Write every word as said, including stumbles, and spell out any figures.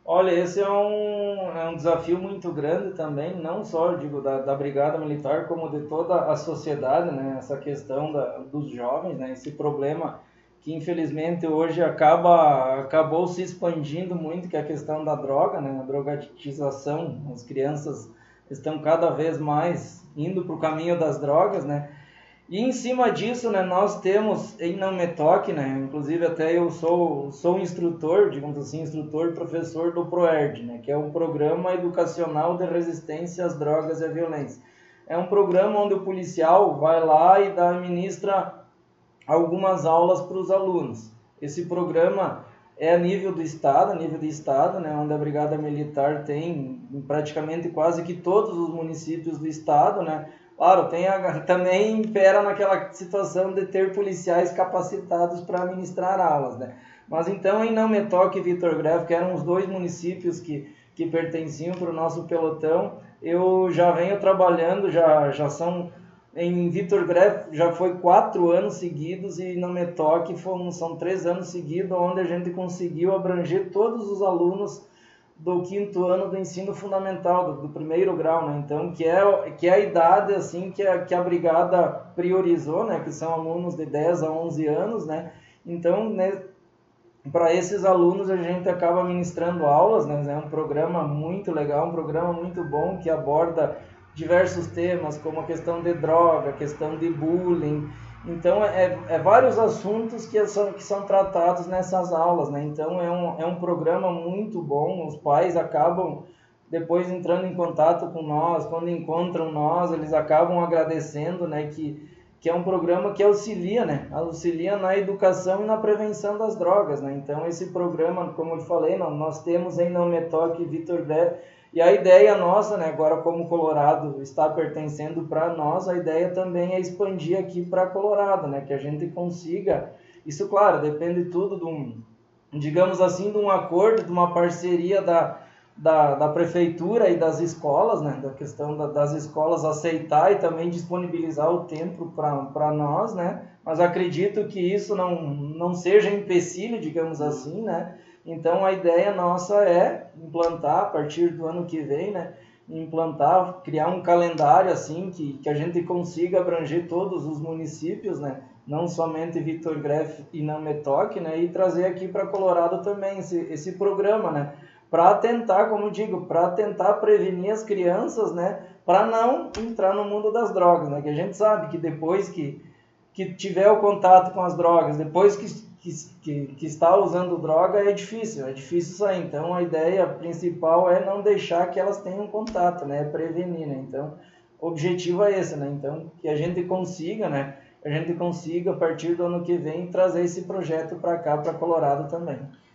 Olha, esse é um, é um desafio muito grande também, não só, digo, da, da Brigada Militar, como de toda a sociedade, né? Essa questão da, dos jovens, né? Esse problema que infelizmente hoje acaba, acabou se expandindo muito, que é a questão da droga, né? A drogatização, as crianças estão cada vez mais indo para o caminho das drogas, né? E em cima disso, né, nós temos em Não Me Toque, né, inclusive até eu sou, sou instrutor, digamos assim, instrutor professor do PROERD, né, que é um programa educacional de resistência às drogas e à violência. É um programa onde o policial vai lá e dá, ministra algumas aulas para os alunos. Esse programa é a nível do estado, a nível de estado, né, onde a Brigada Militar tem em praticamente quase que todos os municípios do estado, né. Claro, tem a, também impera naquela situação de ter policiais capacitados para ministrar aulas, né. Mas então em Não Me Toque e Vitor Greff, que eram os dois municípios que, que pertenciam para o nosso pelotão, eu já venho trabalhando, já, já são em Vitor Greff já foi quatro anos seguidos e Não Me Toque foram, são três anos seguidos, onde a gente conseguiu abranger todos os alunos do quinto ano do ensino fundamental, do, do primeiro grau, né? Então, que é, que é a idade assim que a, que a brigada priorizou, né? Que são alunos de dez a onze anos, né? Então, né, para esses alunos a gente acaba ministrando aulas, né? É um programa muito legal, um programa muito bom que aborda diversos temas, como a questão de droga, a questão de bullying. Então, é, é vários assuntos que são, que são tratados nessas aulas, né? Então, é um, é um programa muito bom, os pais acabam depois entrando em contato com nós, quando encontram nós, eles acabam agradecendo, né, que que é um programa que auxilia, né? Auxilia na educação e na prevenção das drogas, né? Então, esse programa, como eu falei, nós temos em Não Me Toque Vitor Greff, e a ideia nossa, né, agora como Colorado está pertencendo para nós, a ideia também é expandir aqui para Colorado, né? Que a gente consiga, isso, claro, depende tudo de um, digamos assim, de um acordo, de uma parceria da da, da prefeitura e das escolas, né, da questão da, das escolas aceitar e também disponibilizar o tempo para nós, né, mas acredito que isso não, não seja empecilho, digamos assim, né, então a ideia nossa é implantar a partir do ano que vem, né, implantar, criar um calendário assim que, que a gente consiga abranger todos os municípios, né, não somente Vitor Greff e Não Me Toque, né, e trazer aqui para Colorado também esse, esse programa, né, para tentar, como digo, para tentar prevenir as crianças, né, para não entrar no mundo das drogas, né, que a gente sabe que depois que, que tiver o contato com as drogas, depois que, que, que está usando droga, é difícil, é difícil sair. Então, a ideia principal é não deixar que elas tenham contato, né, é prevenir, né, então, o objetivo é esse, né, então, que a gente consiga, né, a gente consiga, a partir do ano que vem, trazer esse projeto para cá, para Colorado também.